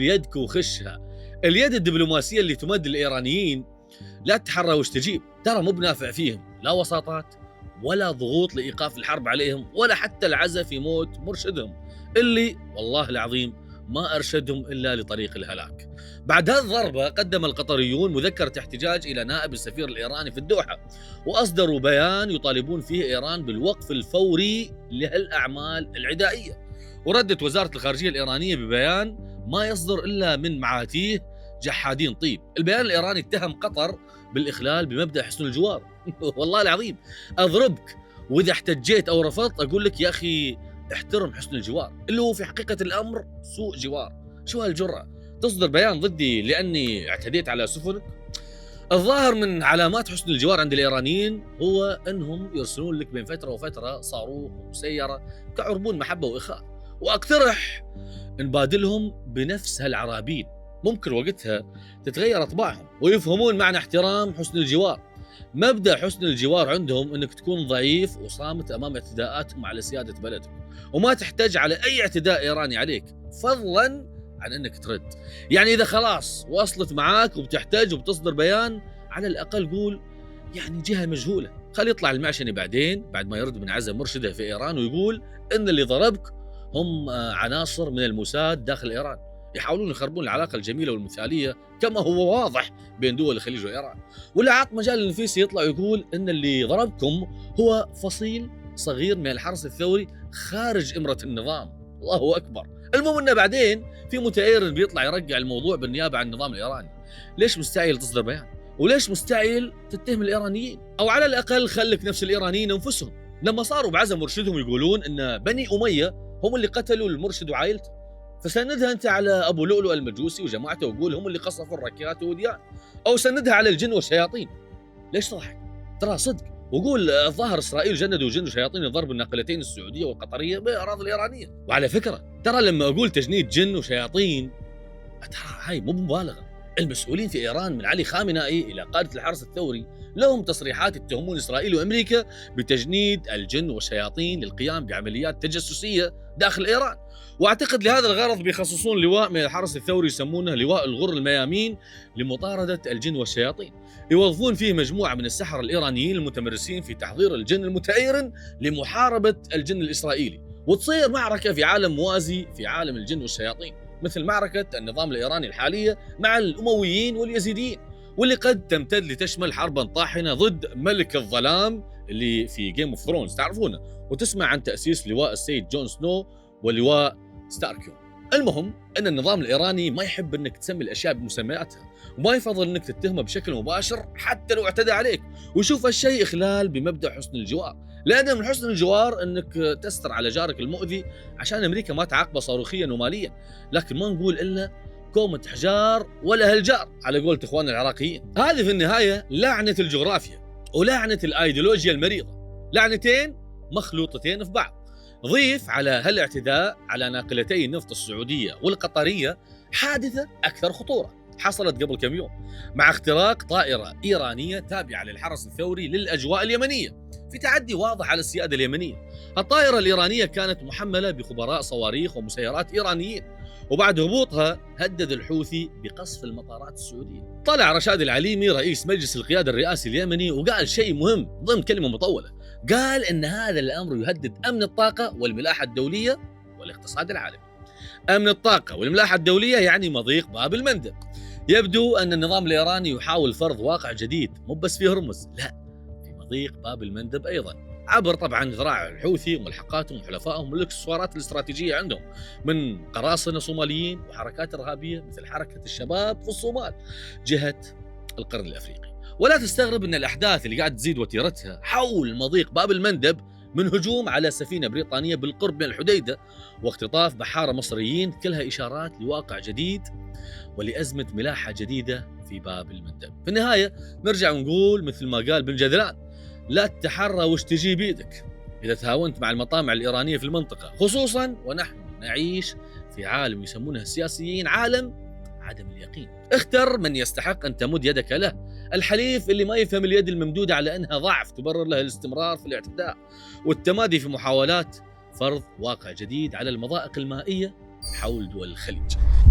بيدك وخشها. اليد الدبلوماسية اللي تمد للإيرانيين لا تتحرى وش تجيب، ترى مو بنافع فيهم لا وساطات ولا ضغوط لإيقاف الحرب عليهم ولا حتى العزة في موت مرشدهم اللي والله العظيم ما أرشدهم إلا لطريق الهلاك. بعد هذه الضربة قدم القطريون مذكرة احتجاج إلى نائب السفير الإيراني في الدوحة، وأصدروا بيان يطالبون فيه إيران بالوقف الفوري لهالأعمال العدائية. وردت وزارة الخارجية الإيرانية ببيان ما يصدر إلا من معاتيه جحادين طيب. البيان الإيراني اتهم قطر بالإخلال بمبدأ حسن الجوار. والله العظيم أضربك، وإذا احتجيت أو رفضت أقول لك يا أخي احترم حسن الجوار اللي هو في حقيقة الأمر سوء جوار. شو هالجرأة تصدر بيان ضدي لأني اعتديت على سفنك؟ الظاهر من علامات حسن الجوار عند الإيرانيين هو أنهم يرسلون لك بين فترة وفترة صاروخ ومسيرة كعربون محبة وإخاء، وأقترح نبادلهم بنفس هالعرابين، ممكن وقتها تتغير أطباعهم ويفهمون معنى احترام حسن الجوار. مبدأ حسن الجوار عندهم أنك تكون ضعيف وصامت أمام اعتداءاتهم على سيادة بلدك، وما تحتاج على أي اعتداء إيراني عليك فضلا عن أنك ترد. يعني إذا خلاص وصلت معاك وبتحتاج وبتصدر بيان، على الأقل قول يعني جهة مجهولة، خلي يطلع المعشني بعدين بعد ما يرد من عزم مرشده في إيران ويقول إن اللي ضربك هم عناصر من الموساد داخل إيران يحاولون يخربون العلاقة الجميلة والمثالية كما هو واضح بين دول الخليج وإيران. ولا عط مجال للنفيسي يطلع يقول إن اللي ضربكم هو فصيل صغير من الحرس الثوري خارج إمرة النظام. الله أكبر. المهم إنه بعدين في متأير بيطلع يرجع الموضوع بالنيابة عن النظام الإيراني. ليش مستعجل تصدر بيان؟ وليش مستعجل تتهم الإيرانيين؟ أو على الأقل خلك نفس الإيرانيين أنفسهم لما صاروا بعزم مرشدهم يقولون إن بني أمية هم اللي قتلوا المرشد وعائلته، فسندها أنت على أبو لؤلؤ المجوسي وجماعته وقول هم اللي قصفوا الركيات ووديان، أو سندها على الجن والشياطين. ليش تضحك؟ ترى صدق. وقول الظاهر إسرائيل جندوا جن وشياطين لضرب الناقلتين السعودية والقطرية بالأراضي الإيرانية. وعلى فكرة ترى لما أقول تجنيد جن وشياطين ترى هاي مو مبالغة. المسؤولين في إيران من علي خامنائي إلى قادة الحرس الثوري لهم تصريحات يتهمون إسرائيل وأمريكا بتجنيد الجن والشياطين للقيام بعمليات تجسسية داخل إيران. واعتقد لهذا الغرض بيخصصون لواء من الحرس الثوري يسمونه لواء الغر الميامين لمطاردة الجن والشياطين، يوظفون فيه مجموعة من السحرة الإيرانيين المتمرسين في تحضير الجن المتأيرن لمحاربة الجن الإسرائيلي، وتصير معركة في عالم موازي في عالم الجن والشياطين مثل معركة النظام الإيراني الحالية مع الأمويين واليزيديين، واللي قد تمتد لتشمل حربا طاحنة ضد ملك الظلام اللي في جيم اوف ثرونز تعرفونه، وتسمع عن تأسيس لواء السيد جون سنو ولواء ستاركيون. المهم أن النظام الإيراني ما يحب أنك تسمي الأشياء بمسمياتها، وما يفضل أنك تتهمه بشكل مباشر حتى لو اعتدى عليك، ويشوف هالشيء إخلال بمبدأ حسن الجوار، لأن من حسن الجوار أنك تستر على جارك المؤذي عشان أمريكا ما تعاقبه صاروخيا وماليا. لكن ما نقول إلا كومة حجار ولا هالجار على قولة إخواننا العراقيين. هذه في النهاية لعنة الجغرافيا ولعنة الأيديولوجيا المريضة، لعنتين مخلوطتين في بعض. ضيف على هالاعتداء على ناقلتي النفط السعودية والقطرية حادثة أكثر خطورة حصلت قبل كم يوم مع اختراق طائرة إيرانية تابعة للحرس الثوري للأجواء اليمنية في تعدي واضح على السيادة اليمنية. الطائرة الإيرانية كانت محملة بخبراء صواريخ ومسيرات إيرانيين، وبعد هبوطها هدد الحوثي بقصف المطارات السعودية. طلع رشاد العليمي رئيس مجلس القيادة الرئاسي اليمني وقال شيء مهم ضمن كلمة مطولة، قال إن هذا الأمر يهدد أمن الطاقة والملاحة الدولية والاقتصاد العالمي. أمن الطاقة والملاحة الدولية يعني مضيق باب المندب. يبدو أن النظام الإيراني يحاول فرض واقع جديد مو بس في هرمز، لا، في مضيق باب المندب أيضا، عبر طبعا ذراع الحوثي وملحقاتهم وحلفائهم والاكسسوارات الاستراتيجية عندهم من قراصنة صوماليين وحركات إرهابية مثل حركة الشباب في الصومال جهة القرن الأفريقي. ولا تستغرب أن الأحداث اللي قاعد تزيد وتيرتها حول مضيق باب المندب من هجوم على سفينة بريطانية بالقرب من الحديدة واختطاف بحارة مصريين، كلها إشارات لواقع جديد ولأزمة ملاحة جديدة في باب المندب. في النهاية نرجع ونقول مثل ما قال بن جذلان، لا تتحرى وش تجي بيدك إذا تهاونت مع المطامع الإيرانية في المنطقة، خصوصا ونحن نعيش في عالم يسمونه السياسيين عالم عدم اليقين. اختر من يستحق أن تمد يدك له، الحليف اللي ما يفهم اليد الممدودة على أنها ضعف تبرر له الاستمرار في الاعتداء والتمادي في محاولات فرض واقع جديد على المضائق المائية حول دول الخليج.